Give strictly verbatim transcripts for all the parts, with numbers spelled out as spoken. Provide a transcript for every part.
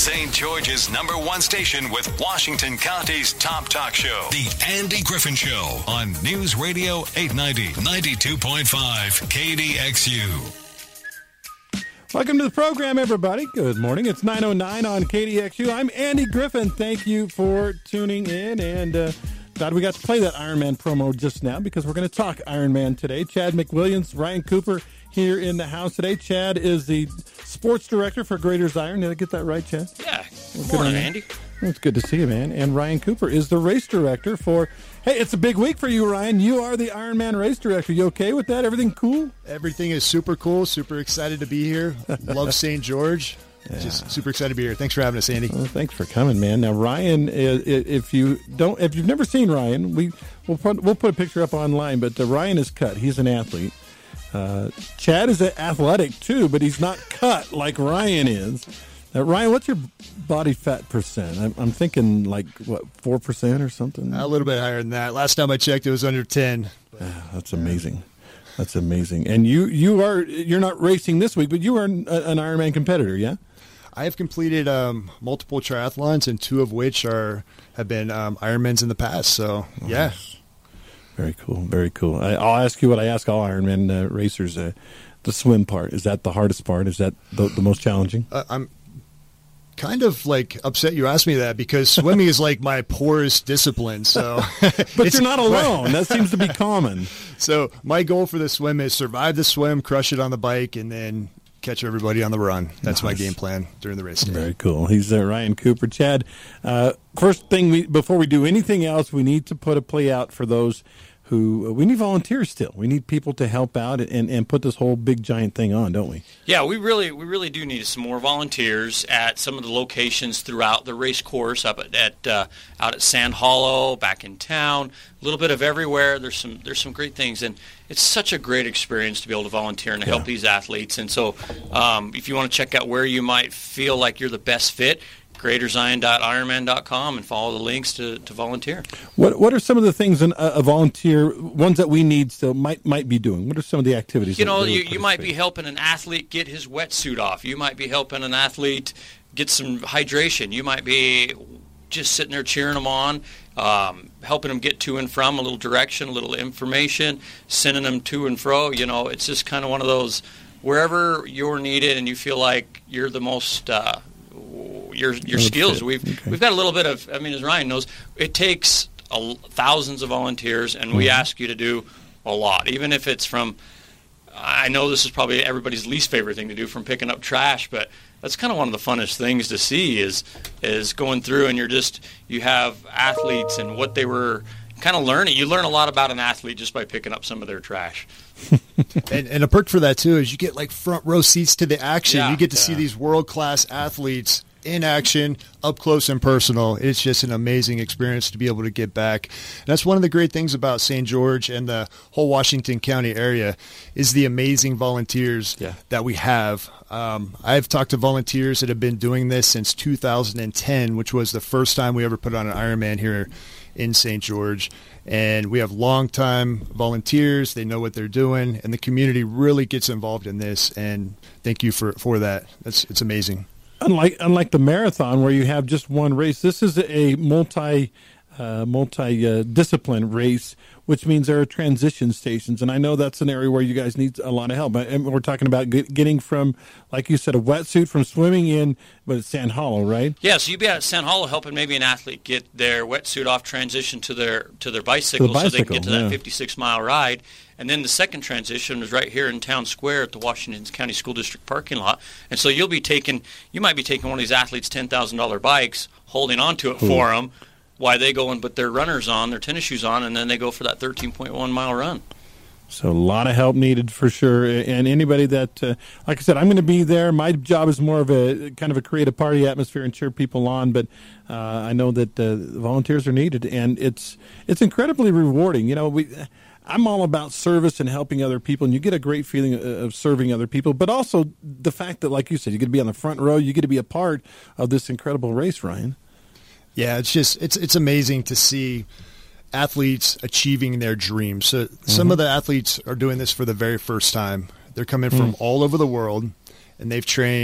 Saint George's number one station with Washington County's top talk show. The Andy Griffin Show on News Radio eight ninety, ninety-two point five K D X U. Welcome to the program, everybody. Good morning. It's nine oh nine on K D X U. I'm Andy Griffin. Thank you for tuning in, and uh, glad we got to play that Ironman promo just now because we're going to talk Ironman today. Chad McWilliams, Ryan Cooper here in the house today. Chad is the sports director for Graders Iron. Did I get that right, Chad? Yeah. Well, good morning, Andy. Well, it's good to see you, man. And Ryan Cooper is the race director for... Hey, it's a big week for you, Ryan. You are the Ironman race director. You okay with that? Everything cool? Everything is super cool. Super excited to be here. Love Saint George. Yeah. Just super excited to be here. Thanks for having us, Andy. Well, thanks for coming, man. Now, Ryan, if you don't, if you've never seen Ryan, we we'll put we'll put a picture up online. But uh, Ryan is cut. He's an athlete. Uh, Chad is athletic too, but he's not cut like Ryan is. Uh, Ryan, what's your body fat percent? I'm, I'm thinking like, what, four percent or something? A little bit higher than that. Last time I checked, it was under ten. Uh, that's amazing. That's amazing. And you, you are, you're not racing this week, but you are an, an Ironman competitor, yeah? I have completed um, multiple triathlons, and two of which are have been um, Ironmans in the past. So, oh, yeah. Very cool. Very cool. I, I'll ask you what I ask all Ironman uh, racers. Uh, the swim part, is that the hardest part? Is that the, the most challenging? Uh, I'm kind of like upset you asked me that because swimming is like my poorest discipline. So, but you're not alone. That seems to be common. So my goal for the swim is survive the swim, crush it on the bike, and then catch everybody on the run. That's nice. My game plan during the race day. Very cool. He's uh, Ryan Cooper. Chad, uh, first thing we before we do anything else, we need to put a play out for those who, uh, we need volunteers still. We need people to help out and, and put this whole big giant thing on, don't we? Yeah, we really we really do need some more volunteers at some of the locations throughout the race course, up at, at uh, out at Sand Hollow, back in town, a little bit of everywhere. There's some there's some great things, and it's such a great experience to be able to volunteer and to yeah. help these athletes. And so um, if you want to check out where you might feel like you're the best fit, graders iron dot ironman dot com, and follow the links to, to volunteer. What what are some of the things an, a volunteer, ones that we need still might might be doing? What are some of the activities? You know, you, you might be helping an athlete get his wetsuit off. You might be helping an athlete get some hydration. You might be just sitting there cheering them on, um, helping them get to and from, a little direction, a little information, sending them to and fro. You know, it's just kind of one of those, wherever you're needed and you feel like you're the most uh, your your skills. We've okay. we've got a little bit of. I mean, as Ryan knows, it takes a, thousands of volunteers, and mm-hmm. we ask you to do a lot, even if it's from. I know this is probably everybody's least favorite thing to do, from picking up trash, but that's kind of one of the funnest things to see is is going through, and you're just you have athletes and what they were kind of learning. You learn a lot about an athlete just by picking up some of their trash. and, and a perk for that too is you get like front row seats to the action. Yeah, you get to yeah. see these world class athletes in action, up close and personal. It's just an amazing experience to be able to get back. And that's one of the great things about Saint George and the whole Washington County area is the amazing volunteers yeah. that we have. Um, I've talked to volunteers that have been doing this since two thousand ten, which was the first time we ever put on an Ironman here in Saint George. And we have longtime volunteers. They know what they're doing, and the community really gets involved in this. And thank you for, for that. That's it's amazing. Unlike unlike the marathon where you have just one race, this is a multi uh, multi uh, discipline race, which means there are transition stations, and I know that's an area where you guys need a lot of help. And we're talking about get, getting from, like you said, a wetsuit from swimming in, but it's Sand Hollow, right? Yeah, so you'd be at Sand Hollow helping maybe an athlete get their wetsuit off, transition to their to their bicycle, the bicycle so they can get to that yeah. fifty-six mile ride. And then the second transition is right here in Town Square at the Washington County School District parking lot. And so you'll be taking, you might be taking one of these athletes' ten thousand dollars bikes, holding on to it Ooh. for them, while they go and put their runners on, their tennis shoes on, and then they go for that thirteen point one mile run. So a lot of help needed for sure. And anybody that, uh, like I said, I'm going to be there. My job is more of a kind of a create a party atmosphere and cheer people on. But uh, I know that uh, volunteers are needed, and it's it's incredibly rewarding. You know, we. I'm all about service and helping other people, and you get a great feeling of serving other people, but also the fact that, like you said, you get to be on the front row, you get to be a part of this incredible race, Ryan. Yeah, it's just it's it's amazing to see athletes achieving their dreams. So mm-hmm. some of the athletes are doing this for the very first time. They're coming from mm. all over the world, and they've trained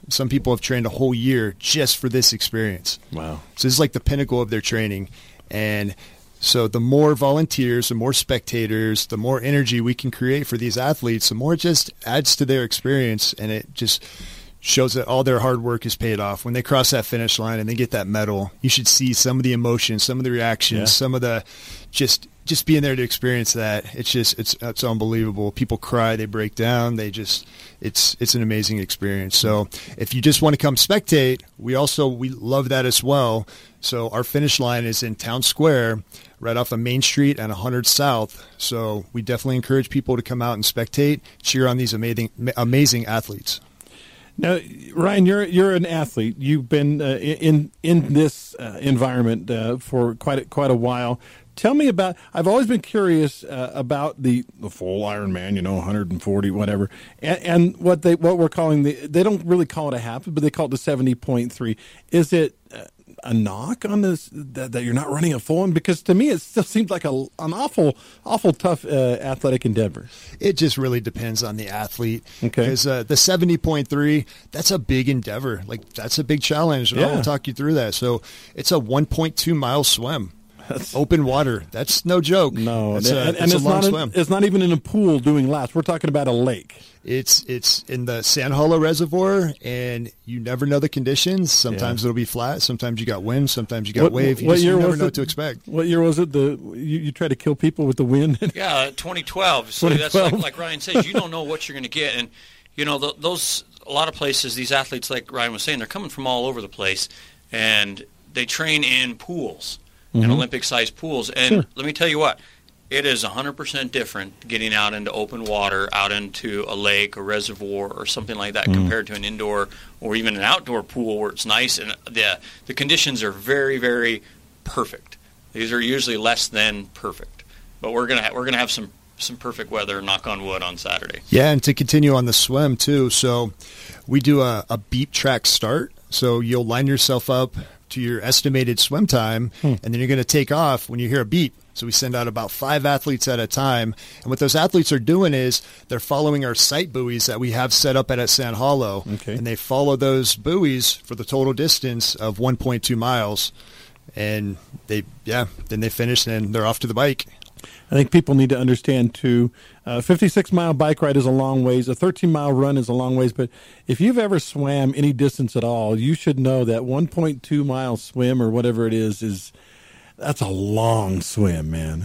Some people have trained a whole year just for this experience. Wow. So this is like the pinnacle of their training. And so the more volunteers, the more spectators, the more energy we can create for these athletes, the more it just adds to their experience, and it just shows that all their hard work is paid off. When they cross that finish line and they get that medal, you should see some of the emotions, some of the reactions, yeah. some of the just just being there to experience that. It's just it's it's unbelievable. People cry, they break down, they just it's it's an amazing experience. So if you just want to come spectate, we also we love that as well. So our finish line is in Town Square, right off of Main Street and one hundred South. So we definitely encourage people to come out and spectate, cheer on these amazing amazing athletes. Now, Ryan, you're you're an athlete. You've been uh, in in this uh, environment uh, for quite a, quite a while. Tell me about. I've always been curious uh, about the, the full Ironman. You know, one hundred forty, whatever, and, and what they what we're calling the. They don't really call it a half, but they call it the seventy point three. Is it uh, a knock on this that, that you're not running a full one? Because to me, it still seems like a an awful awful tough uh, athletic endeavor. It just really depends on the athlete. Okay, because uh, the seventy point three, that's a big endeavor. Like that's a big challenge. And yeah. I'll talk you through that. So it's a one point two mile swim. That's, open water. That's no joke. No, it's and, a, and it's, it's a long not. swim. In, it's not even in a pool doing laps. We're talking about a lake. It's it's in the Sand Hollow Reservoir, and you never know the conditions. Sometimes yeah. it'll be flat. Sometimes you got wind. Sometimes you got what, wave. You what just year never was know it? what to expect. What year was it? The you, you try to kill people with the wind? Yeah, twenty twelve. So twenty twelve. That's like, like Ryan says. You don't know what you're going to get, and you know th- those a lot of places. These athletes, like Ryan was saying, they're coming from all over the place, and they train in pools. Mm-hmm. And Olympic-sized pools. And sure. let me tell you what, it is one hundred percent different getting out into open water, out into a lake, a reservoir, or something like that, mm-hmm. compared to an indoor or even an outdoor pool where it's nice. And the the conditions are very, very perfect. These are usually less than perfect. But we're gonna ha- we're gonna have some some perfect weather, knock on wood, on Saturday. Yeah, and to continue on the swim too. So we do a, a beep track start. So you'll line yourself up to your estimated swim time, hmm. and then you're going to take off when you hear a beep. So we send out about five athletes at a time. And what those athletes are doing is they're following our sight buoys that we have set up at, at Sand Hollow. Okay. And they follow those buoys for the total distance of one point two miles. And they, yeah, then they finish and they're off to the bike. I think people need to understand, too, a fifty-six mile bike ride is a long ways. A thirteen mile run is a long ways. But if you've ever swam any distance at all, you should know that one point two mile swim or whatever it is, is that's a long swim, man.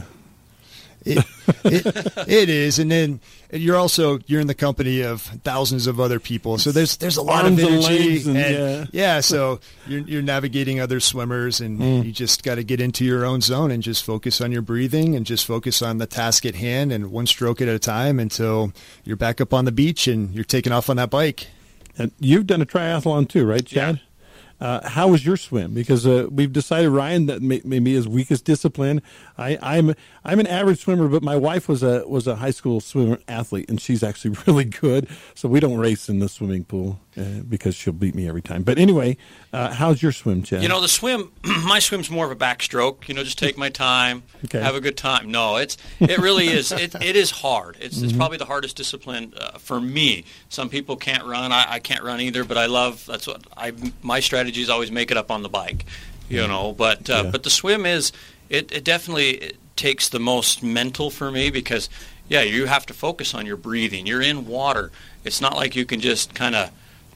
It, it, it is. And then you're also, you're in the company of thousands of other people. So there's there's a lot Arms of energy. And, and, and, yeah. yeah, so you're, you're navigating other swimmers, and mm. you just got to get into your own zone and just focus on your breathing and just focus on the task at hand and one stroke at a time until you're back up on the beach and you're taking off on that bike. And you've done a triathlon too, right, Chad? Yeah. Uh, how was your swim? Because uh, we've decided, Ryan, that may, maybe his weakest discipline. I, I'm I'm an average swimmer, but my wife was a was a high school swimmer athlete, and she's actually really good. So we don't race in the swimming pool uh, because she'll beat me every time. But anyway, uh, how's your swim, Chad? You know, the swim, my swim's more of a backstroke. You know, just take my time, okay. have a good time. No, it's it really is. It it is hard. It's mm-hmm. it's probably the hardest discipline uh, for me. Some people can't run. I, I can't run either. But I love that's what I my strategy is always make it up on the bike. You know, but uh, yeah. but the swim is it it definitely it takes the most mental for me because yeah, you have to focus on your breathing. You're in water. It's not like you can just kind of.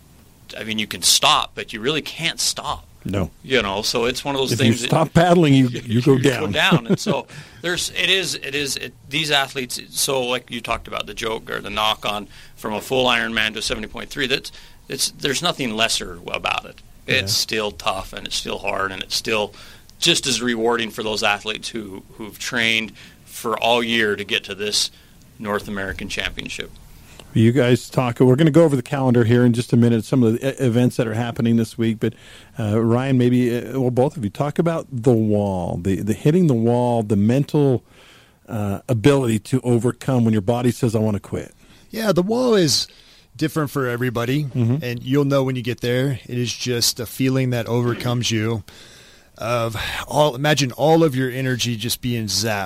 I mean, you can stop, but you really can't stop. No, you know, so it's one of those if things. You stop that, paddling, you you go you down. Go down, and so there's it is it is it, these athletes. So like you talked about the joke or the knock on from a full Ironman to a seventy point three. That's it's there's nothing lesser about it. It's yeah. still tough and it's still hard and it's still just as rewarding for those athletes who who've trained for all year to get to this North American Championship. You guys talk. We're going to go over the calendar here in just a minute, some of the events that are happening this week. But uh, Ryan, maybe, uh, well, both of you, talk about the wall, the, the hitting the wall, the mental uh, ability to overcome when your body says, I want to quit. Yeah, the wall is different for everybody, mm-hmm. and you'll know when you get there. It is just a feeling that overcomes you. Of all, imagine all of your energy just being zapped.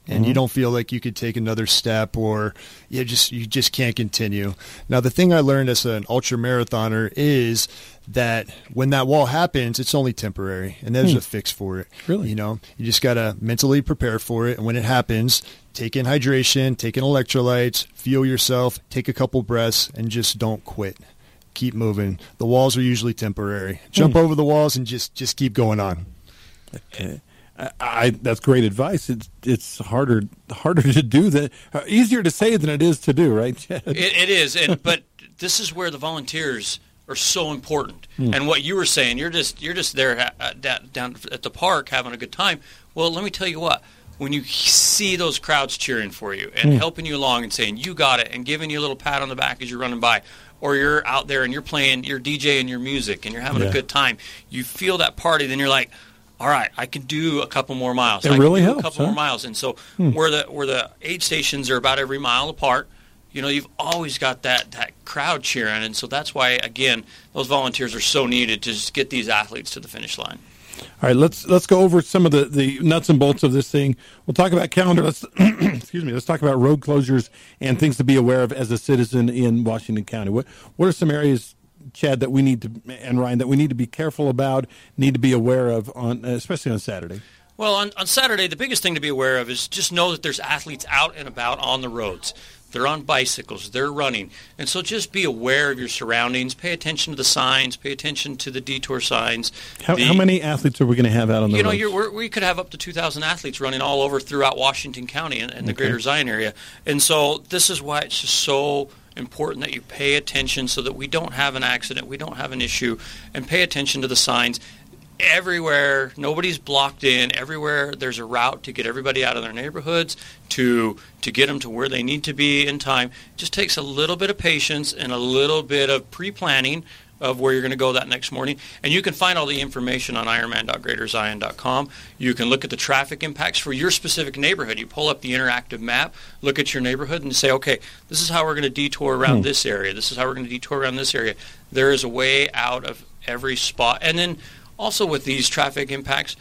and Mm-hmm. you don't feel like you could take another step, or you just you just can't continue. Now, the thing I learned as an ultra marathoner is that when that wall happens, it's only temporary, and there's Hmm. a fix for it. Really? You know, you just got to mentally prepare for it, and when it happens, take in hydration, take in electrolytes, feel yourself, take a couple breaths, and just don't quit. Keep moving. The walls are usually temporary. Jump Hmm. over the walls and just, just keep going on. Okay. I, I that's great advice. It's it's harder harder to do than uh, easier to say than it is to do, right, Chad? It, it is, and but this is where the volunteers are so important. Hmm. And what you were saying, you're just you're just there uh, down at the park having a good time. Well, let me tell you what. When you see those crowds cheering for you and Hmm. helping you along and saying you got it and giving you a little pat on the back as you're running by, or you're out there and you're playing, you're DJing your music and you're having Yeah. a good time, you feel that party. Then you're like, all right, I can do a couple more miles. It I can really do helps, a couple huh? more miles. And so Hmm. where the where the aid stations are about every mile apart, you know, you've always got that, that crowd cheering. And so that's why, again, those volunteers are so needed to just get these athletes to the finish line. All right, let's let's go over some of the, the nuts and bolts of this thing. We'll talk about calendar. Let's excuse me. Let's talk about road closures and things to be aware of as a citizen in Washington County. What what are some areas, Chad, that we need to, and Ryan, that we need to be careful about, need to be aware of on, especially on Saturday? Well, on, on Saturday, the biggest thing to be aware of is just know that there's athletes out and about on the roads. They're on bicycles. They're running. And so just be aware of your surroundings. Pay attention to the signs. Pay attention to the detour signs. How, The- how many athletes are we going to have out on the You know, roads? you're, we're, we could have up to two thousand athletes running all over throughout Washington County and, and the Okay. greater Zion area. And so this is why it's just so important that you pay attention so that we don't have an accident, we don't have an issue, and pay attention to the signs. Everywhere, nobody's blocked in. Everywhere, there's a route to get everybody out of their neighborhoods, to to get them to where they need to be in time. It just takes a little bit of patience and a little bit of pre-planning of where you're going to go that next morning. And you can find all the information on ironman dot greater zion dot com. You can look at the traffic impacts for your specific neighborhood. You pull up the interactive map, look at your neighborhood, and say, okay, this is how we're going to detour around Hmm. this area. This is how we're going to detour around this area. There is a way out of every spot. And then also with these traffic impacts,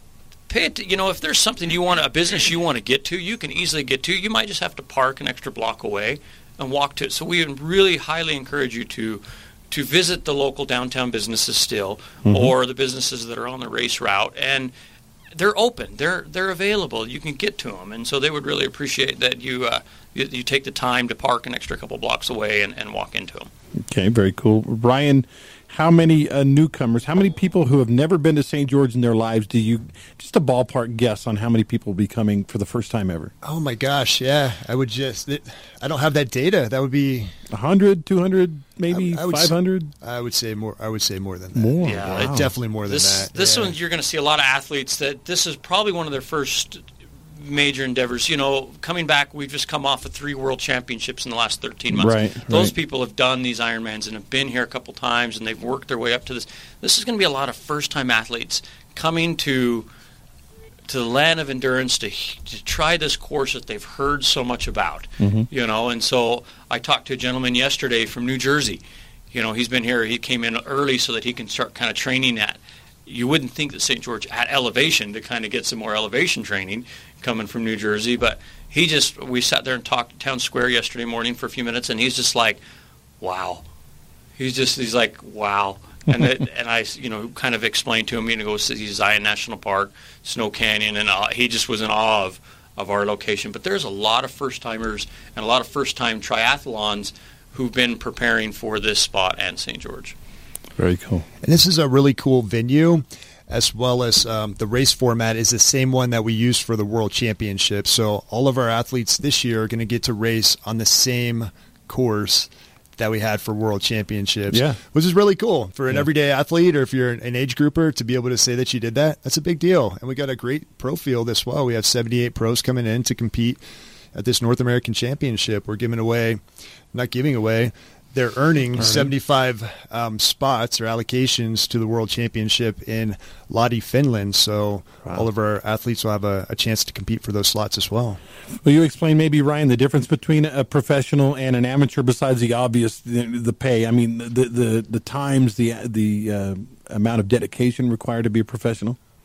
pay it, you know, if there's something you want, a business you want to get to, you can easily get to. You might just have to park an extra block away and walk to it. So we really highly encourage you to to visit the local downtown businesses still, Mhm. or the businesses that are on the race route, and they're open. They're they're available. You can get to them, and so they would really appreciate that you uh, you, you take the time to park an extra couple blocks away and, and walk into them. Okay, very cool. Ryan, how many uh, newcomers, how many people who have never been to Saint George in their lives do you, just a ballpark guess on how many people will be coming for the first time ever? Oh my gosh, yeah. I would just, it, I don't have that data. That would be one hundred, two hundred, maybe I- I would s- five hundred? I would say more. I would say more than that. More? Yeah, Wow. Uh, definitely more than This that. this yeah. one you're going to see a lot of athletes that this is probably one of their first major endeavors. You know, coming back, we've just come off of three world championships in the last thirteen months. Right, Those right. people have done these Ironmans and have been here a couple times, and they've worked their way up to this. This is going to be a lot of first-time athletes coming to to the land of endurance to to try this course that they've heard so much about. Mhm. You know, and so I talked to a gentleman yesterday from New Jersey. You know, he's been here. He came in early so that he can start kind of training at. You wouldn't think that Saint George at elevation to kind of get some more elevation training coming from New Jersey, but he just, we sat there and talked at Town Square yesterday morning for a few minutes, and he's just like, wow. He's just, he's like, wow. And it, and I, you know, kind of explained to him, you know, go see Zion National Park, Snow Canyon, and uh, he just was in awe of, of our location. But there's a lot of first-timers and a lot of first-time triathlons who've been preparing for this spot and Saint George. Very cool. And this is a really cool venue, as well as um, the race format is the same one that we used for the World Championship. So all of our athletes this year are going to get to race on the same course that we had for World Championships, Yeah. which is really cool for an Yeah. everyday athlete, or if you're an age grouper, to be able to say that you did that. That's a big deal. And we got a great pro field as well. We have seventy-eight pros coming in to compete at this North American Championship. We're giving away, not giving away, they're earning seventy-five um, spots or allocations to the World Championship in Lahti, Finland. So Wow. all of our athletes will have a, a chance to compete for those slots as well. Will you explain maybe, Ryan, the difference between a professional and an amateur besides the obvious, the, the pay? I mean, the the, the times, the the uh, amount of dedication required to be a professional?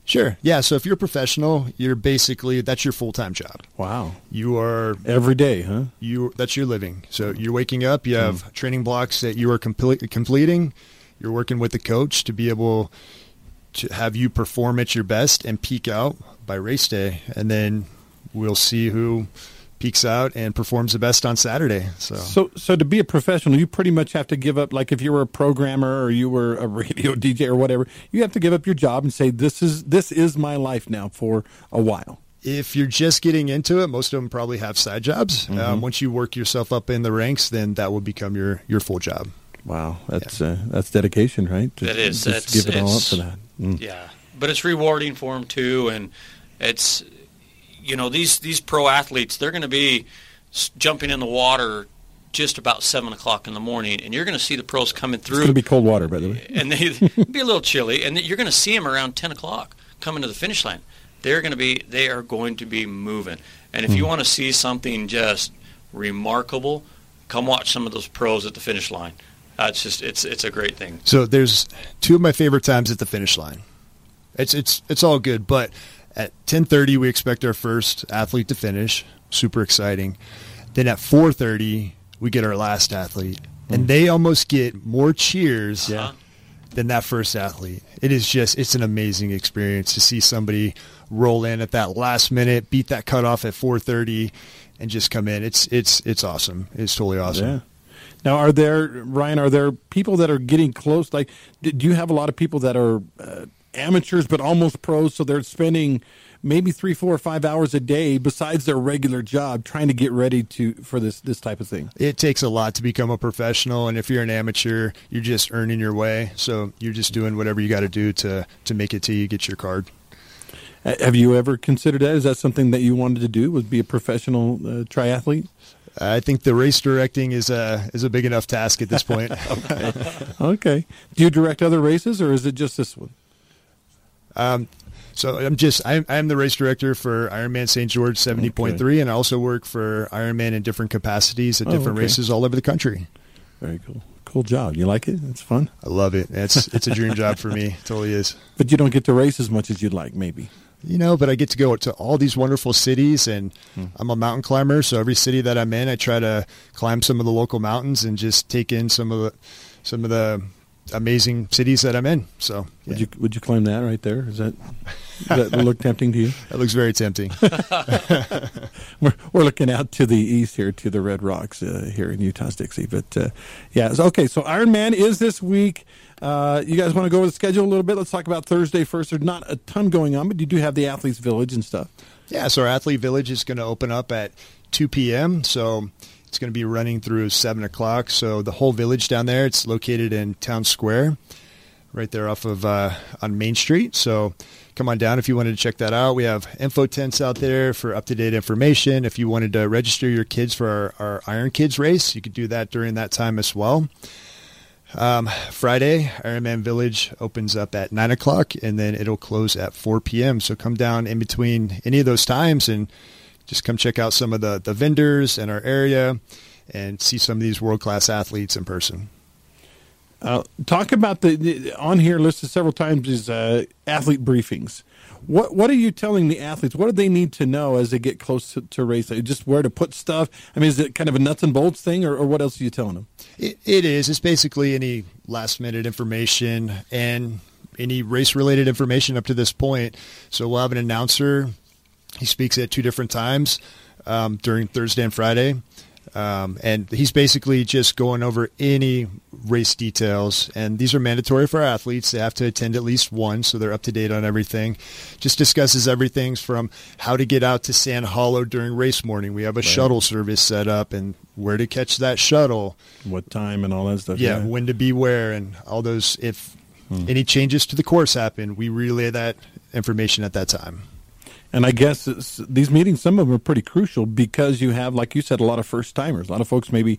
Sure. Yeah. So if you're a professional, you're basically, that's your full-time job. Wow. You are every day, huh? You that's your living. So you're waking up, you have mm. training blocks that you are complete, completing. You're working with the coach to be able to have you perform at your best and peak out by race day. And then we'll see who peaks out and performs the best on Saturday. So, so, so to be a professional, you pretty much have to give up. Like if you were a programmer or you were a radio D J or whatever, you have to give up your job and say, "This is this is my life now for a while." If you're just getting into it, most of them probably have side jobs. Mm-hmm. Um, once you work yourself up in the ranks, then that will become your, your full job. Wow, that's yeah. uh, that's dedication, right? To, that is. Just that's, give it all up for that. Mm. Yeah, but it's rewarding for them too, and it's. You know, these, these pro athletes, they're going to be jumping in the water just about seven o'clock in the morning, and you're going to see the pros coming through. It's going to be cold water, by the way. And they be a little chilly, and you're going to see them around ten o'clock coming to the finish line. They're going to be, they are going to be moving. And if mm. you want to see something just remarkable, come watch some of those pros at the finish line. Uh, it's just, it's it's a great thing. So there's two of my favorite times at the finish line. It's it's it's all good, but at ten thirty, we expect our first athlete to finish. Super exciting. Then at four thirty, we get our last athlete. Mm. And they almost get more cheers yeah. than that first athlete. It is just, it's an amazing experience to see somebody roll in at that last minute, beat that cutoff at four thirty, and just come in. It's it's it's awesome. It's totally awesome. Yeah. Now, are there, Ryan, are there people that are getting close? Like, do you have a lot of people that are uh, amateurs but almost pros, so they're spending maybe three, four, five hours a day besides their regular job trying to get ready to for this this type of thing? It takes a lot to become a professional, and if you're an amateur, you're just earning your way. So you're just doing whatever you got to do to to make it till you get your card. Have you ever considered that? Is that something that you wanted to do, was be a professional uh, triathlete? I think the race directing is a is a big enough task at this point. okay. okay. Do you direct other races, or is it just this one? Um, so I'm just I'm I'm the race director for Ironman Saint George seventy point three, okay. and I also work for Ironman in different capacities at different oh, okay. races all over the country. Very cool. Cool job. You like it? It's fun. I love it. It's it's a dream job for me. It totally is. But you don't get to race as much as you'd like, maybe. You know, but I get to go to all these wonderful cities, and hmm. I'm a mountain climber, so every city that I'm in, I try to climb some of the local mountains and just take in some of the some of the amazing cities that I'm in. So, yeah. would you would you climb that right there? Is that does that look tempting to you? That looks very tempting. we're we're looking out to the east here, to the Red Rocks uh, here in Utah's Dixie. But uh, yeah, so, okay. So Ironman is this week. Uh, you guys want to go over the schedule a little bit? Let's talk about Thursday first. There's not a ton going on, but you do have the Athletes Village and stuff. Yeah, so our Athlete Village is going to open up at two p.m., so it's going to be running through seven o'clock. So the whole village down there, it's located in Town Square, right there off of uh, on Main Street. So come on down if you wanted to check that out. We have info tents out there for up-to-date information. If you wanted to register your kids for our, our Iron Kids race, you could do that during that time as well. Um, Friday, Ironman Village opens up at nine o'clock, and then it'll close at four p.m. So come down in between any of those times and just come check out some of the, the vendors in our area and see some of these world-class athletes in person. Uh, talk about the, the on here listed several times is uh, athlete briefings. What what are you telling the athletes? What do they need to know as they get close to, to race? Just where to put stuff? I mean, is it kind of a nuts and bolts thing, or, or what else are you telling them? It, it is. It's basically any last-minute information and any race-related information up to this point. So we'll have an announcer. He speaks at two different times um, during Thursday and Friday. Um, and he's basically just going over any race details, and these are mandatory for our athletes. They have to attend at least one, so they're up to date on everything. Just discusses everything from how to get out to Sand Hollow during race morning. We have a right. shuttle service set up, and where to catch that shuttle, what time, and all that stuff. Yeah, yeah. when to be where, and all those. If hmm. any changes to the course happen, we relay that information at that time. And I guess it's, these meetings, some of them are pretty crucial because you have, like you said, a lot of first-timers. A lot of folks maybe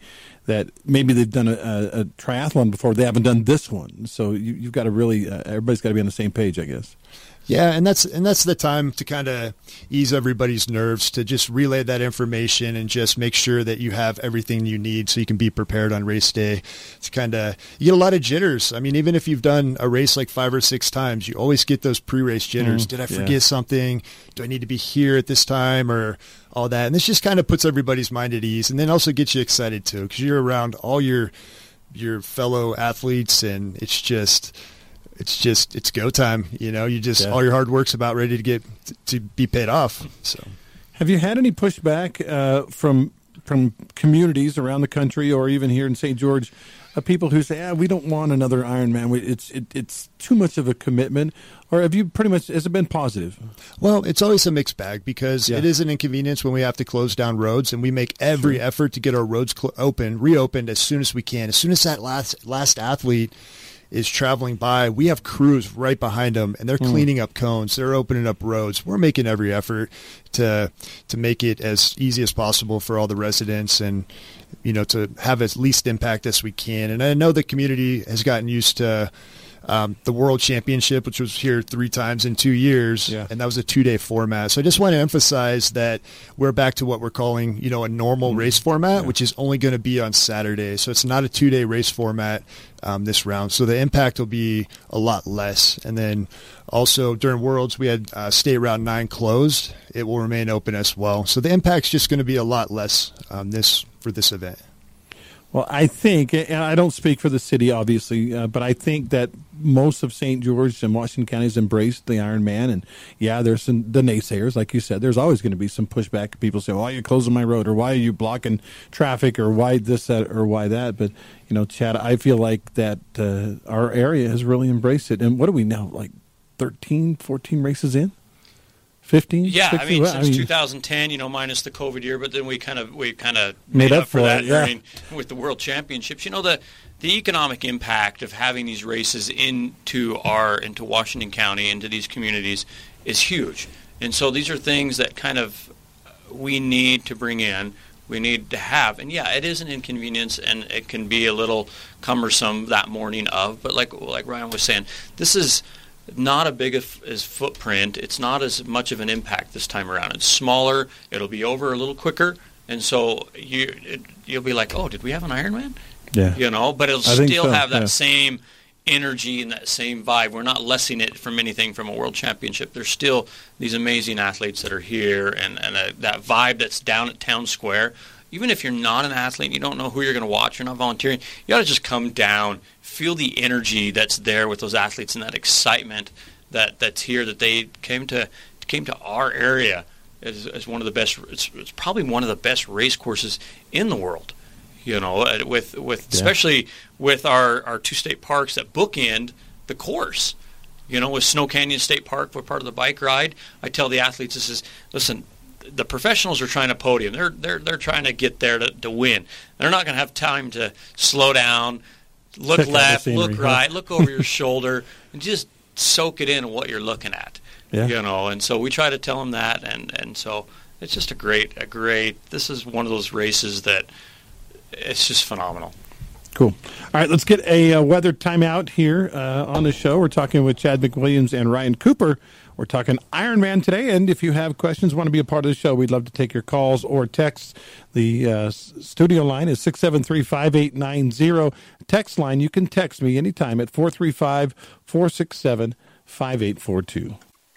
that maybe they've done a, a, a triathlon before. They haven't done this one. So you, you've got to really, uh, everybody's got to be on the same page, I guess. Yeah, and that's and that's the time to kind of ease everybody's nerves, to just relay that information and just make sure that you have everything you need so you can be prepared on race day. It's kind of, you get a lot of jitters. I mean, even if you've done a race like five or six times, you always get those pre-race jitters. Mm, Did I forget yeah. something? Do I need to be here at this time, or all that? And this just kind of puts everybody's mind at ease, and then also gets you excited too, because you're around all your your fellow athletes, and it's just... It's just, it's go time. You know, you just, yeah. all your hard work's about ready to get, to be paid off. So, have you had any pushback uh, from from communities around the country, or even here in Saint George, of people who say, ah, we don't want another Ironman. We, it's it, it's too much of a commitment? Or have you pretty much, has it been positive? Well, it's always a mixed bag, because yeah. it is an inconvenience when we have to close down roads, and we make every sure. effort to get our roads cl- open, reopened as soon as we can. As soon as that last last athlete is traveling by, we have crews right behind them, and they're mm. cleaning up cones. They're opening up roads. We're making every effort to to make it as easy as possible for all the residents, and you know, to have as least impact as we can. And I know the community has gotten used to um, the World Championship, which was here three times in two years, yeah. and that was a two-day format. So I just want to emphasize that we're back to what we're calling, you know, a normal mm. race format, yeah. which is only going to be on Saturday. So it's not a two-day race format um, this round. So the impact will be a lot less. And then also during Worlds, we had uh, State Route nine closed. It will remain open as well. So the impact's just going to be a lot less um, this for this event. Well, I think, and I don't speak for the city, obviously, uh, but I think that most of Saint George and Washington County has embraced the Ironman. And, yeah, there's some the naysayers, like you said. There's always going to be some pushback. People say, why are you closing my road? Or why are you blocking traffic? Or why this, that, or why that? But, you know, Chad, I feel like that uh, our area has really embraced it. And what are we now, like thirteen, fourteen races in? fifteen? Yeah, sixteen? I mean, well, since I mean, two thousand ten, you know, minus the COVID year, but then we kind of we kind of made, made up, up for for that it, yeah. during with the World Championships. You know, the the economic impact of having these races into our into Washington County, into these communities, is huge. And so these are things that kind of we need to bring in. We need to have, and yeah, it is an inconvenience, and it can be a little cumbersome that morning of. But like like Ryan was saying, this is not a big as footprint. It's not as much of an impact this time around. It's smaller. It'll be over a little quicker, and so you it, you'll be like, oh, did we have an Ironman? Yeah, you know, but it'll I still so, have that yeah. same energy and that same vibe. We're not lessening it from anything from a World Championship. There's still these amazing athletes that are here, and and a, that vibe that's down at Town Square. Even if you're not an athlete, you don't know who you're going to watch, you're not volunteering, you got to just come down, feel the energy that's there with those athletes and that excitement that, that's here, that they came to came to our area as, as one of the best. It's, it's probably one of the best race courses in the world. You know, with with yeah. especially with our, our two state parks that bookend the course. You know, with Snow Canyon State Park, we're part of the bike ride. I tell the athletes, this is listen. The professionals are trying to podium. They're they're they're trying to get there to, to win. They're not going to have time to slow down, look Check left, scenery, look right, huh? look over your shoulder, and just soak it in what you're looking at. Yeah. You know, and so we try to tell them that, and, and so it's just a great a great. This is one of those races that it's just phenomenal. Cool. All right, let's get a uh, weather timeout here uh, on the show. We're talking with Chad McWilliams and Ryan Cooper. We're talking Ironman today, and if you have questions, want to be a part of the show, we'd love to take your calls or texts. The uh, studio line is six seven three, five eight nine zero. Text line, you can text me anytime at four three five, four six seven, five eight four two.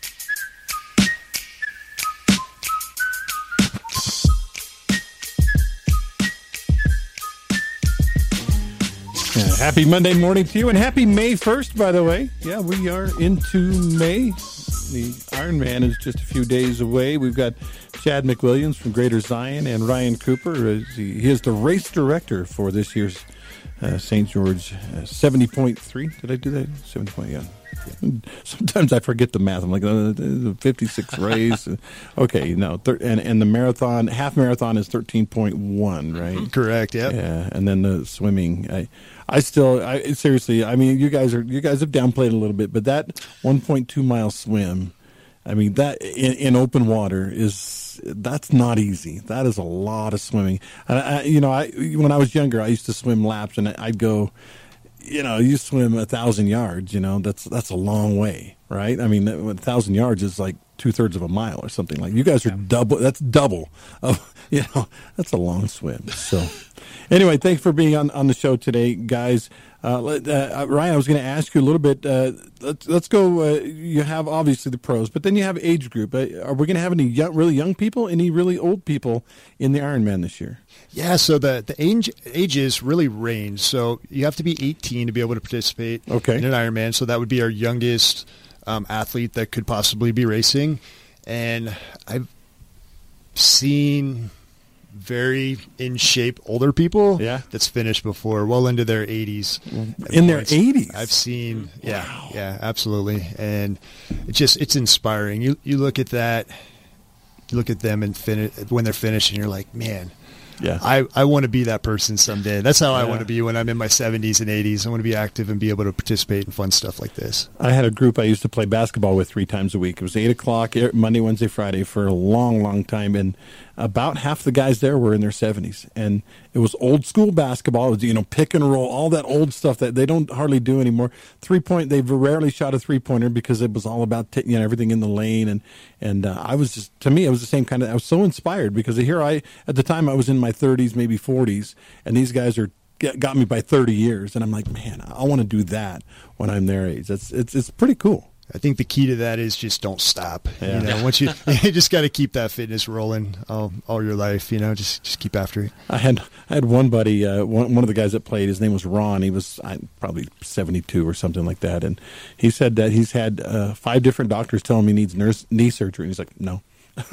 Yeah, happy Monday morning to you, and happy May first, by the way. Yeah, we are into May. The Ironman is just a few days away. We've got Chad McWilliams from Greater Zion and Ryan Cooper. He is the race director for this year's uh, Saint George uh, seventy point three. Did I do that? seventy point, yeah. yeah. Sometimes I forget the math. I'm like, uh, the fifty-sixth race. Okay, no. Thir- and, and the marathon, half marathon is thirteen point one, right? Correct, yep. Yeah. And then the swimming. I, I still, I seriously, I mean, you guys are, you guys have downplayed a little bit, but that one point two mile swim, I mean, that in, in open water is that's not easy. That is a lot of swimming. I, I, you know, I when I was younger, I used to swim laps, and I'd go, you know, you swim a thousand yards. You know, that's that's a long way, right? I mean, a thousand yards is like two thirds of a mile or something. Like you guys are double. That's double of, you know, that's a long swim. So, anyway, thanks for being on on the show today, guys. Uh, let, uh, Ryan, I was going to ask you a little bit. Uh, let's let's go. Uh, you have obviously the pros, but then you have age group. Uh, are we going to have any young, really young people, any really old people in the Ironman this year? Yeah, so the the age ages really range. So you have to be eighteen to be able to participate okay. in an Ironman. So that would be our youngest um, athlete that could possibly be racing. And I've seen very in shape older people yeah. that's finished before, well into their eighties. In their eighties? I've seen, yeah, wow. yeah, absolutely. And it's just, it's inspiring. You you look at that, you look at them and finish when they're finished, and you're like, man, yeah, I, I want to be that person someday. That's how yeah. I want to be when I'm in my seventies and eighties. I want to be active and be able to participate in fun stuff like this. I had a group I used to play basketball with three times a week. It was eight o'clock Monday, Wednesday, Friday for a long, long time, and about half the guys there were in their seventies, and it was old school basketball. It was, you know, pick and roll, all that old stuff that they don't hardly do anymore. Three point, they've rarely shot a three pointer because it was all about t- you know everything in the lane, and and uh, I was just to me it was the same kind of. I was so inspired because here I at the time I was in my thirties, maybe forties, and these guys are got me by thirty years, and I'm like, man, I want to do that when I'm their age. It's it's it's pretty cool. I think the key to that is just don't stop. Yeah. You know, once you you just got to keep that fitness rolling all, all your life. You know, just just keep after it. I had I had one buddy, uh, one one of the guys that played. His name was Ron. He was I, probably seventy-two or something like that, and he said that he's had uh, five different doctors tell him he needs nurse, knee surgery. And he's like, no.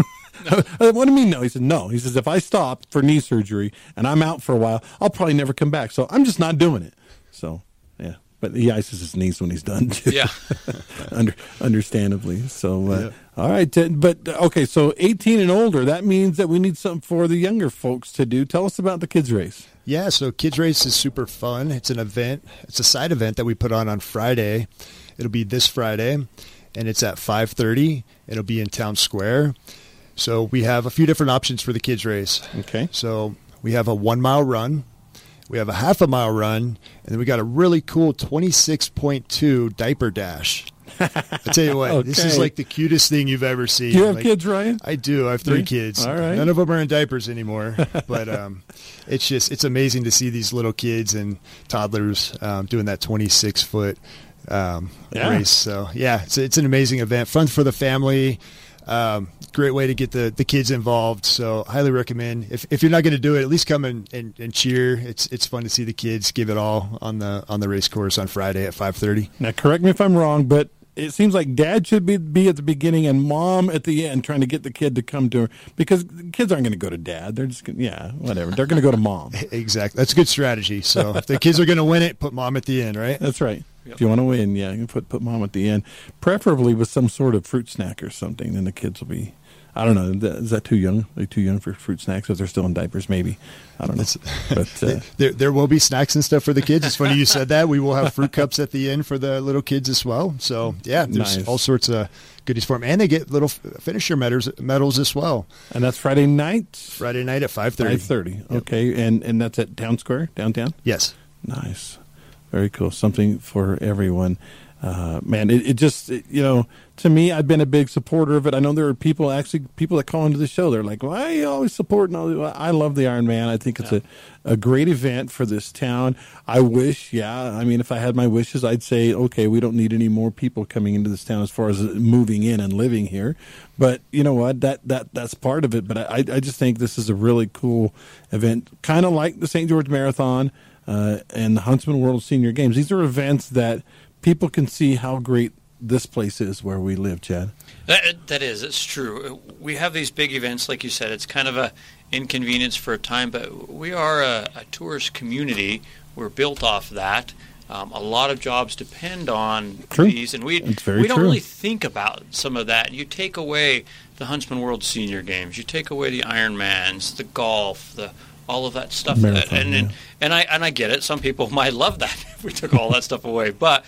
What do you mean no? He said no. He says if I stop for knee surgery and I'm out for a while, I'll probably never come back. So I'm just not doing it. So yeah. But he ices his knees when he's done, too. Yeah. Under, understandably. So, uh, yeah. all right. But, okay, so eighteen and older, that means that we need something for the younger folks to do. Tell us about the kids' race. Yeah, so Kids Race is super fun. It's an event. It's a side event that we put on on Friday. It'll be this Friday, and it's at five thirty. It'll be in Town Square. So we have a few different options for the Kids Race. Okay. So we have a one-mile run. We have a half a mile run, and then we got a really cool twenty-six point two diaper dash. I tell you what, okay. This is like the cutest thing you've ever seen. Do you have like, kids, Ryan? I do. I have three Yeah. kids. All right. None of them are in diapers anymore, but um, it's just it's amazing to see these little kids and toddlers um, doing that twenty-six foot um, yeah. race. So yeah, it's it's an amazing event, fun for the family. Um, great way to get the, the kids involved. So highly recommend. If if you're not going to do it, at least come and, and, and cheer. It's it's fun to see the kids give it all on the on the race course on Friday at five thirty. Now, correct me if I'm wrong, but it seems like dad should be, be at the beginning and mom at the end trying to get the kid to come to her because kids aren't going to go to dad. They're just gonna, yeah, whatever. They're going to go to mom. Exactly. That's a good strategy. So if the kids are going to win it, put mom at the end, right? That's right. If you want to win, yeah, you can put put mom at the end, preferably with some sort of fruit snack or something. Then the kids will be, I don't know, is that too young? Are they too young for fruit snacks if they're still in diapers? Maybe, I don't know. But uh, there there will be snacks and stuff for the kids. It's funny you said that. We will have fruit cups at the end for the little kids as well. So yeah, there's nice. all sorts of goodies for them, and they get little finisher medals medals as well. And that's Friday night. Friday night at five thirty. Five thirty. Okay, and and that's at Town Square downtown. Yes. Nice. Very cool. Something for everyone. Uh, man, it, it just, it, you know, to me, I've been a big supporter of it. I know there are people, actually, people that call into the show. They're like, why are you always supporting all the, I love the Ironman. I think it's yeah. a, a great event for this town. I wish, yeah, I mean, if I had my wishes, I'd say, okay, we don't need any more people coming into this town as far as moving in and living here. But you know what? That that that's part of it. But I, I just think this is a really cool event, kind of like the Saint George Marathon. Uh, and the Huntsman World Senior Games. These are events that people can see how great this place is where we live, Chad. That, that is, it's true. We have these big events, like you said. It's kind of a inconvenience for a time, but we are a, a tourist community. We're built off that. Um, a lot of jobs depend on true. these, and we it's very we don't true. really think about some of that. You take away the Huntsman World Senior Games, you take away the Ironmans, the golf, the all of that stuff, Marathon, and yeah. and, and I and I get it. Some people might love that if we took all that stuff away, but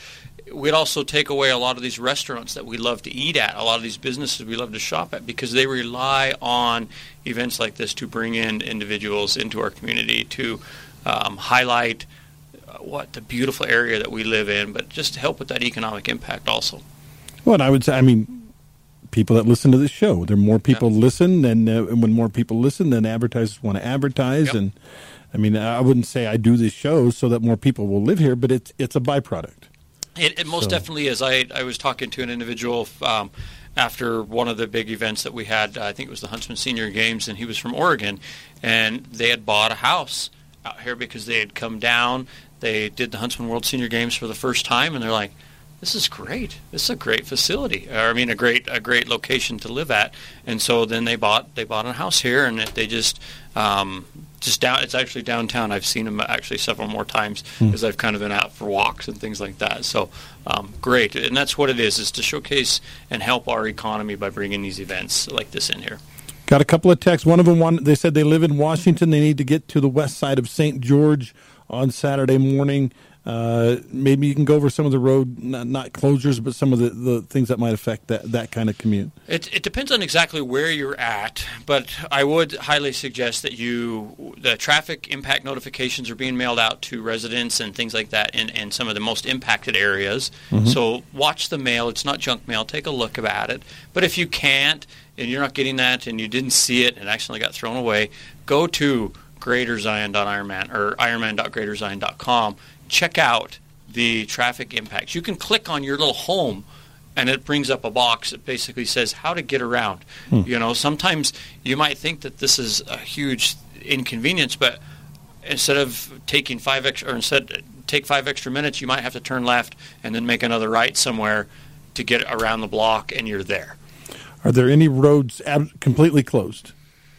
we'd also take away a lot of these restaurants that we love to eat at, a lot of these businesses we love to shop at, because they rely on events like this to bring in individuals into our community to um, highlight what the beautiful area that we live in, but just to help with that economic impact also. Well, and I would say, I mean, people that listen to this show, there are more people yeah. listen, and, uh, and when more people listen, then advertisers want to advertise. Yep. And I mean, I wouldn't say I do this show so that more people will live here, but it's it's a byproduct. It, it most so. definitely is. I I was talking to an individual um, after one of the big events that we had. I think it was the Huntsman Senior Games, and he was from Oregon, and they had bought a house out here because they had come down. They did the Huntsman World Senior Games for the first time, and they're like, "This is great. This is a great facility. Or, I mean, a great a great location to live at." And so then they bought they bought a house here, and they just um, just down. It's actually downtown. I've seen them actually several more times because hmm. I've kind of been out for walks and things like that. So um, great, and that's what it is: is to showcase and help our economy by bringing these events like this in here. Got a couple of texts. One of them, one they said they live in Washington. They need to get to the west side of Saint George on Saturday morning. Uh, maybe you can go over some of the road, not, not closures, but some of the, the things that might affect that, that kind of commute. It, it depends on exactly where you're at, but I would highly suggest that you, the traffic impact notifications are being mailed out to residents and things like that in, in some of the most impacted areas. Mm-hmm. So watch the mail. It's not junk mail. Take a look at it. But if you can't and you're not getting that and you didn't see it and it accidentally got thrown away, go to greater zion dot ironman or ironman dot greater zion dot com. Check out the traffic impacts. You can click on your little home, and it brings up a box that basically says how to get around. Hmm. You know, sometimes you might think that this is a huge inconvenience, but instead of taking five extra, or instead take five extra minutes, you might have to turn left and then make another right somewhere to get around the block, and you're there. Are there any roads ab- completely closed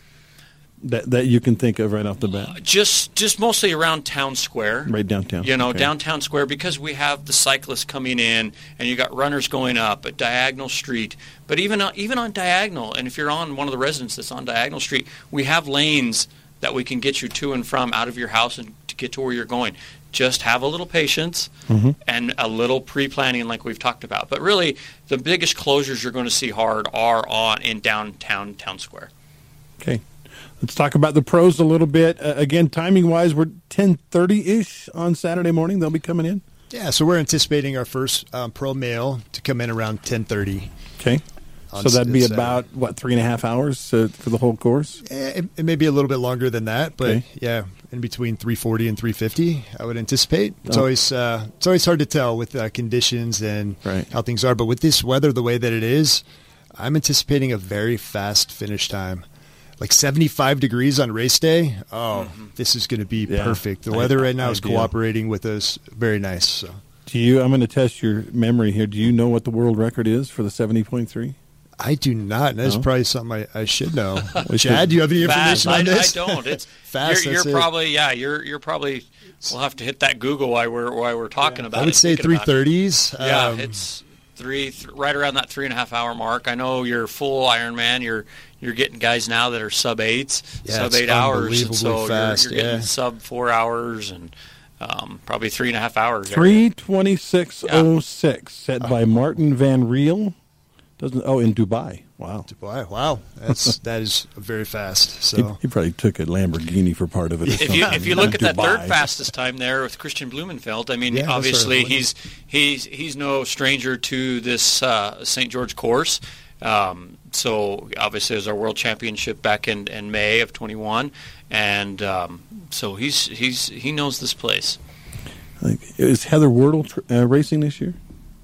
that that you can think of right off the bat? Uh, just just mostly around Town Square. Right downtown. You know, okay. downtown Square, because we have the cyclists coming in, and you got runners going up at Diagonal Street. But even on, even on Diagonal, and if you're on one of the residences that's on Diagonal Street, we have lanes that we can get you to and from out of your house and to get to where you're going. Just have a little patience mm-hmm. and a little pre-planning like we've talked about. But really, the biggest closures you're going to see hard are on in downtown Town Square. Okay. Let's talk about the pros a little bit. Uh, again, timing-wise, we're ten thirty-ish on Saturday morning. They'll be coming in. Yeah, so we're anticipating our first um, pro male to come in around ten thirty. Okay. So that'd be about, what, three and a half hours uh, for the whole course? It, it may be a little bit longer than that, but okay. yeah, in between three forty and three fifty, I would anticipate. It's oh. always uh, it's always hard to tell with uh, conditions and right. how things are, but with this weather the way that it is, I'm anticipating a very fast finish time. Like seventy-five degrees on race day. Oh, mm-hmm. this is going to be yeah. perfect. The weather right now I, is I cooperating with us. Very nice. So, do you? I'm going to test your memory here. Do you know what the world record is for the seventy point three? I do not. That's no? probably something I, I should know. Chad, do you have any information Fast. on this? I, I don't. It's fast. You're, you're it. probably yeah. You're you're probably. We'll have to hit that Google while we're while we're talking yeah. about it. I would it, say three thirties. Um, yeah, it's three th- right around that three and a half hour mark. I know you're full Ironman. You're You're getting guys now that are sub eights, yeah, sub eight hours, and so fast, you're, you're getting yeah. sub four hours and um, probably three and a half hours. Three twenty six oh six, set by Martin Van Riel. Doesn't oh in Dubai? Wow, Dubai. Wow, that's that is very fast. So he, he probably took a Lamborghini for part of it. If you if you look at that third fastest time there with Christian Blumenfeld, I mean, yeah, obviously he's he's he's no stranger to this uh, Saint George course. Um, so obviously it was our world championship back in, in May of twenty-one, and um, so he's he's he knows this place. Like, is Heather Wordle tr- uh, racing this year?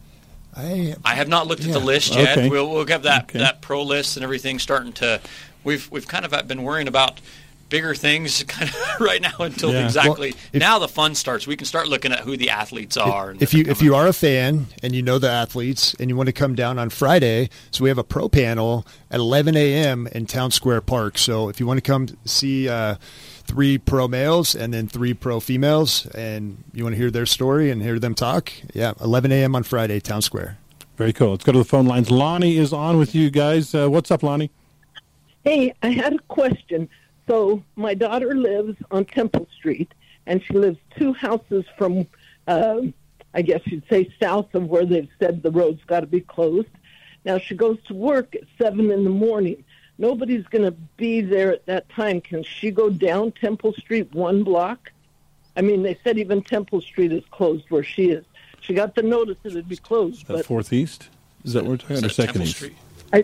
I I have not looked yeah. at the list yet. Okay. We'll we'll have that okay. that pro list and everything starting to. We've we've kind of been worrying about bigger things kind of right now until yeah. exactly well, if, now the fun starts. We can start looking at who the athletes are. If, if you if you are a fan and you know the athletes and you want to come down on Friday, so we have a pro panel at eleven a.m. in Town Square Park. So if you want to come see uh, three pro males and then three pro females, and you want to hear their story and hear them talk, yeah, eleven a.m. on Friday, Town Square. Very cool. Let's go to the phone lines. Lonnie is on with you guys. Uh, what's up, Lonnie? Hey, I had a question. So my daughter lives on Temple Street, and she lives two houses from uh, I guess you'd say south of where they've said the road's got to be closed. Now, she goes to work at seven in the morning. Nobody's going to be there at that time. Can she go down Temple Street one block? I mean, they said even Temple Street is closed where she is. She got the notice that it would be closed. That but Fourth East? Is that what we're talking about? Or Second Temple East? Street? I,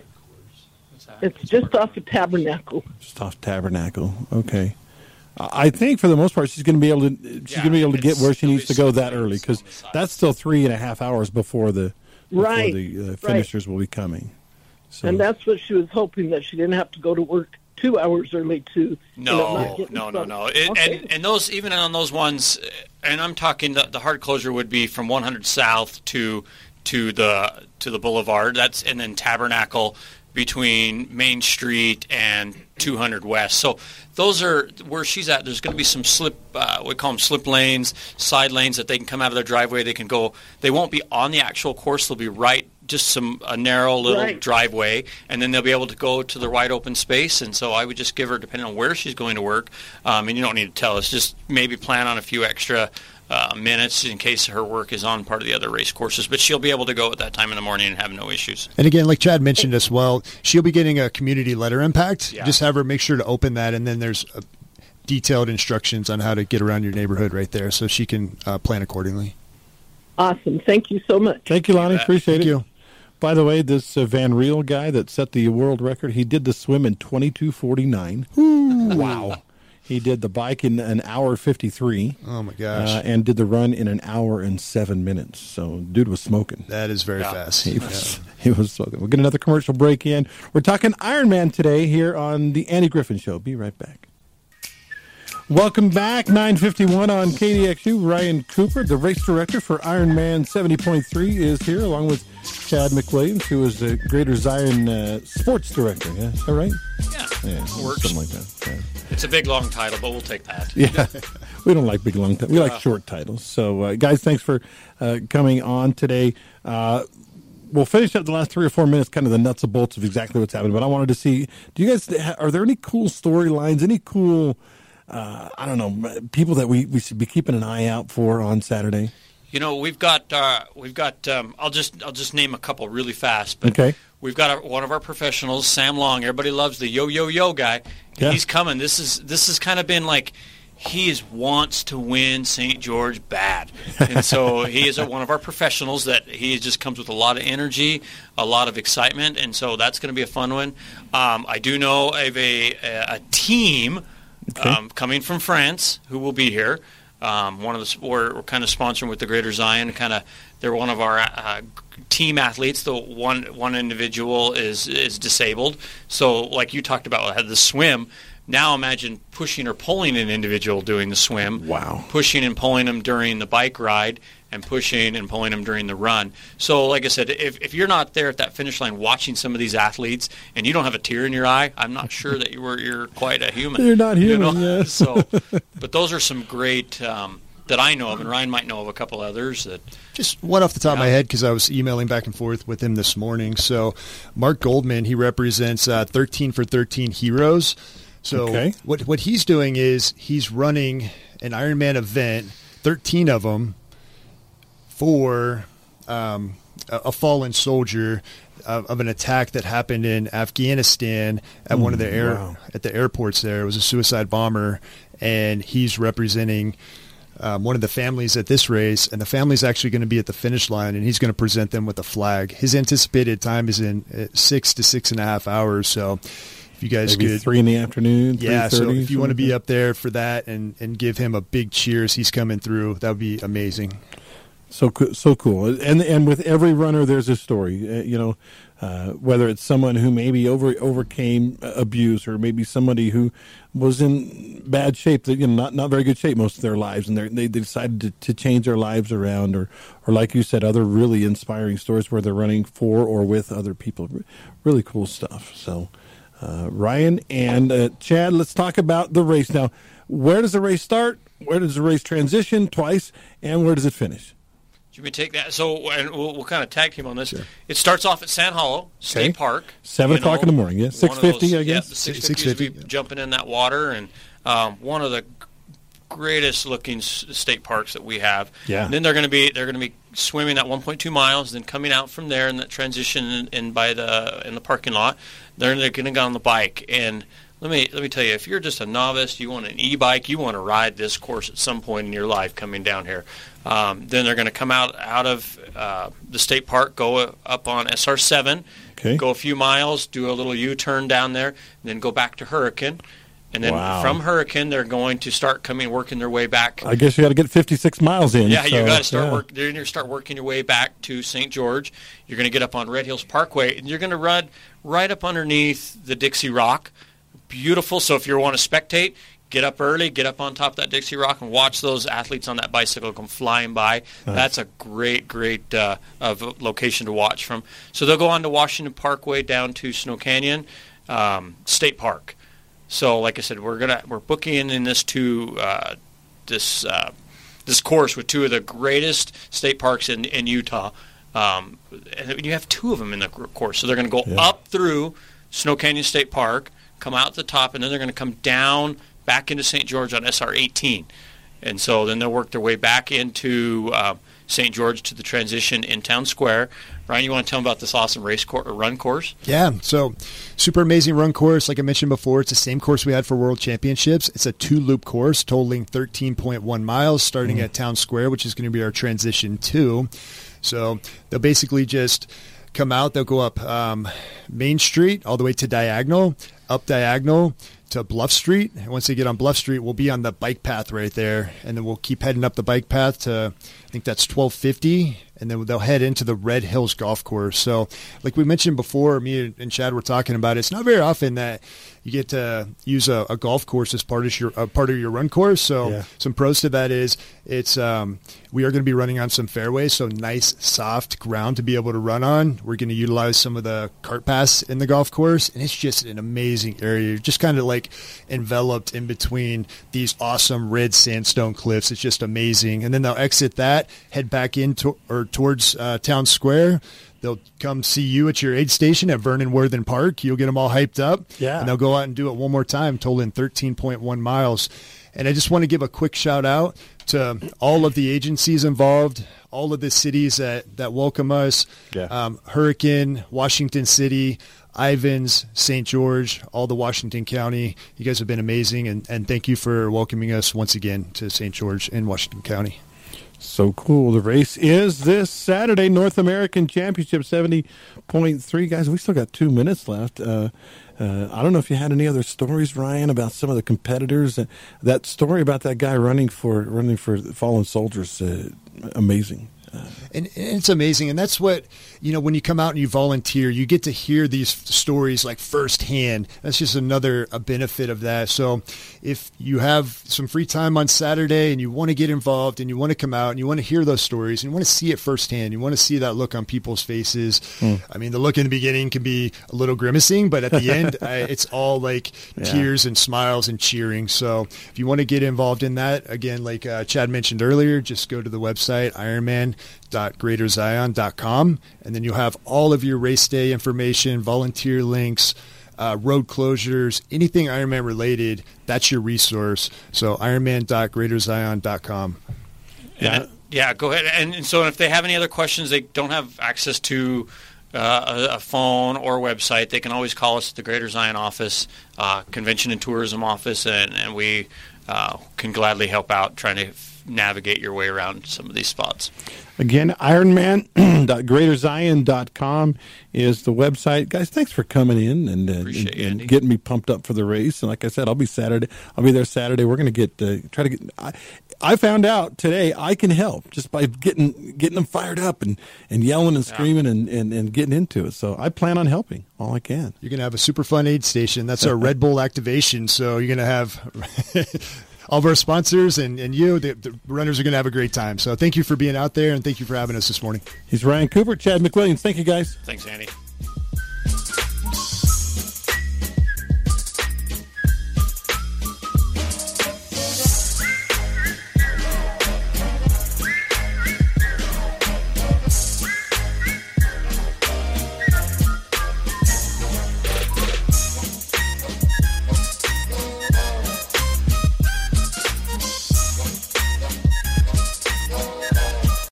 it's just off of Tabernacle. Just off Tabernacle. Okay. I think for the most part she's going to be able to. She's Yeah, going to be able to get where she needs to go that lanes early because on the side. that's still three and a half hours before the before Right, the uh, right. finishers will be coming. So, And that's what she was hoping, that she didn't have to go to work two hours early to. you know, No, not get in no, no, trouble. no. It, Okay. and and those even on those ones, and I'm talking the, the hard closure would be from one hundred South to to the to the Boulevard. That's and then Tabernacle between Main Street and two hundred West. So those are where she's at. There's going to be some slip, uh, we call them slip lanes, side lanes that they can come out of their driveway. They can go. They won't be on the actual course. They'll be right, just some a narrow little Right. driveway, and then they'll be able to go to the wide open space. And so I would just give her, depending on where she's going to work, um, and you don't need to tell us, just maybe plan on a few extra uh, minutes in case her work is on part of the other race courses. But she'll be able to go at that time in the morning and have no issues. And again, like Chad mentioned as well, she'll be getting a community letter impact. Yeah. Just have her make sure to open that, and then there's uh, detailed instructions on how to get around your neighborhood right there, so she can uh, plan accordingly. Awesome. Thank you so much. thank you, Lonnie. bet. Appreciate Thank it. you. By the way, this uh, Van Riel guy that set the world record, he did the swim in twenty-two forty-nine. Wow. He did the bike in an hour fifty-three. Oh my gosh, Uh, and did the run in an hour and seven minutes. So, dude was smoking. that is very Yeah. fast. He was, he was smoking. We'll get another commercial break in. We're talking Ironman today here on the Andy Griffin Show. Be right back. Welcome back. nine fifty-one on K D X U. Ryan Cooper, the race director for Ironman seventy point three, is here, along with Chad McWilliams, who is the Greater Zion uh, sports director. Yeah, is that right? Yeah, Yeah, works. something like that. Yeah. It's a big, long title, but we'll take that. Yeah, we don't like big long titles. We like short titles. So, uh, guys, thanks for uh, coming on today. Uh, we'll finish up the last three or four minutes, kind of the nuts and bolts of exactly what's happening. But I wanted to see, do you guys, are there any cool storylines, any cool, uh, I don't know, people that we, we should be keeping an eye out for on Saturday? You know, we've got uh, we've got. Um, I'll just I'll just name a couple really fast. But Okay. We've got our, one of our professionals, Sam Long. Everybody loves the yo yo yo guy. Yeah. He's coming. This is this has kind of been like he is wants to win Saint George bad, and so he is a, one of our professionals that he just comes with a lot of energy, a lot of excitement, and so that's going to be a fun one. Um, I do know of a a, a team Okay. um, coming from France who will be here. Um, one of the we're, we're kind of sponsoring with the Greater Zion. Kind of, they're one of our uh, team athletes. The one one individual is is disabled. So, like you talked about, had the swim. Now imagine pushing or pulling an individual doing the swim. Wow. Pushing and pulling them during the bike ride, and pushing and pulling them during the run. So, like I said, if if you're not there at that finish line watching some of these athletes and you don't have a tear in your eye, I'm not sure that you were you're quite a human. You're not you know? human, yeah. So, but those are some great um, that I know of, and Ryan might know of a couple others that. Just one off the top of my Yeah. head because I was emailing back and forth with him this morning. So Mark Goldman, he represents uh, thirteen for thirteen Heroes. So Okay. what what he's doing is he's running an Ironman event, thirteen of them, for um, a, a fallen soldier of, of an attack that happened in Afghanistan at one of the air wow. at the airports there. It was a suicide bomber, and he's representing um, one of the families at this race, and the family's actually going to be at the finish line, and he's going to present them with a flag. His anticipated time is in uh, six to six and a half hours, so if you guys Maybe could... three in the afternoon, Yeah, so three thirty, if you want to something be like up there for that and, and give him a big cheers, he's coming through, that would be amazing. So co- so cool, and and with every runner, there's a story. Uh, you know, uh, whether it's someone who maybe over overcame abuse, or maybe somebody who was in bad shape, that you know, not not very good shape most of their lives, and they they decided to, to change their lives around, or or like you said, other really inspiring stories where they're running for or with other people. Really cool stuff. So, uh, Ryan and uh, Chad, let's talk about the race now. Where does the race start? Where does the race transition twice? And where does it finish? Should we take that? So, and we'll, we'll kind of tag team on this. It starts off at Sand Hollow State Okay. Park. Seven you know, o'clock in the morning, yeah. one Six of fifty, those- I guess. Yeah, the six Six fifty. fifty. Jumping in that water, and um, one of the greatest looking s- state parks that we have. Yeah. And then they're going to be they're going to be swimming that one point two miles, then coming out from there in that transition in, in by the in the parking lot. Then they're going to go on the bike. And let me let me tell you, if you're just a novice, you want an e-bike, you want to ride this course at some point in your life coming down here. Um, then they're going to come out out of uh, the state park, go up on S R seven, okay. go a few miles, do a little U-turn down there, and then go back to Hurricane. And then wow. from Hurricane, they're going to start coming, working their way back. I guess you got to get fifty-six miles in. Yeah, so, you got to start yeah. work. You're going to start working your way back to Saint George. You're going to get up on Red Hills Parkway, and you're going to run right up underneath the Dixie Rock. Beautiful. So if you want to spectate, get up early, get up on top of that Dixie Rock, and watch those athletes on that bicycle come flying by. Nice. That's a great, great uh, of location to watch from. So they'll go on to Washington Parkway down to Snow Canyon um, State Park. So, like I said, we're gonna we're booking in this two uh, this uh, this course with two of the greatest state parks in in Utah, um, and you have two of them in the course. So they're going to go yeah. up through Snow Canyon State Park, come out the top, and then they're going to come down back into Saint George on S R eighteen, and so then they'll work their way back into uh, Saint George to the transition in Town Square. Ryan, you want to tell them about this awesome race course or run course? Yeah, so super amazing run course. Like I mentioned before, it's the same course we had for World Championships. It's a two-loop course totaling thirteen point one miles, starting mm. at Town Square, which is going to be our transition two. So they'll basically just come out. They'll go up um, Main Street all the way to Diagonal, up Diagonal to Bluff Street. And once they get on Bluff Street, we'll be on the bike path right there. And then we'll keep heading up the bike path to, I think that's twelve fifty. And then they'll head into the Red Hills Golf Course. So like we mentioned before, me and Chad were talking about it, it's not very often that you get to use a, a golf course as part of your uh, part of your run course. So yeah. some pros to that is it's um, we are going to be running on some fairways, so nice, soft ground to be able to run on. We're going to utilize some of the cart paths in the golf course, and it's just an amazing area. You're just kind of like enveloped in between these awesome red sandstone cliffs. It's just amazing. And then they'll exit that, head back into or towards uh, Town Square. They'll come see you at your aid station at Vernon Worthen Park. You'll get them all hyped up. Yeah. And they'll go out and do it one more time, totaling thirteen point one miles. And I just want to give a quick shout out to all of the agencies involved, all of the cities that, that welcome us, yeah. um, Hurricane, Washington City, Ivins, Saint George, all the Washington County. You guys have been amazing, and, and thank you for welcoming us once again to Saint George and Washington County. So cool. The race is this Saturday, North American Championship seventy point three. Guys, we still got two minutes left. Uh, uh, I don't know if you had any other stories, Ryan, about some of the competitors. Uh, that story about that guy running for running for fallen soldiers, uh, amazing. Uh, And, and it's amazing. And that's what, you know, when you come out and you volunteer, you get to hear these stories like firsthand. That's just another a benefit of that. So if you have some free time on Saturday and you want to get involved and you want to come out and you want to hear those stories and you want to see it firsthand, you want to see that look on people's faces. Mm. I mean, the look in the beginning can be a little grimacing, but at the end, I, it's all like yeah. tears and smiles and cheering. So if you want to get involved in that, again, like uh, Chad mentioned earlier, just go to the website, ironman dot greater zion dot com, and then you'll have all of your race day information, volunteer links, uh, road closures, anything Ironman related. That's your resource. So ironman dot greater zion dot com. Yeah, yeah, go ahead. And, and so if they have any other questions, they don't have access to uh, a, a phone or website, they can always call us at the Greater Zion office, uh, Convention and Tourism office, and, and we uh, can gladly help out trying to navigate your way around some of these spots. Again, ironman dot greater zion dot com is the website. Guys, thanks for coming in and, uh, and, you, and getting me pumped up for the race. And like I said, I'll be Saturday. I'll be there Saturday. We're going to get uh, try to get. I, I found out today I can help just by getting getting them fired up and, and yelling and screaming yeah. and, and, and getting into it. So I plan on helping all I can. You're going to have a super fun aid station. That's our Red Bull activation. So you're going to have. All of our sponsors and, and you, the, the runners are going to have a great time. So thank you for being out there, and thank you for having us this morning. He's Ryan Cooper, Chad McWilliams. Thank you, guys. Thanks, Andy.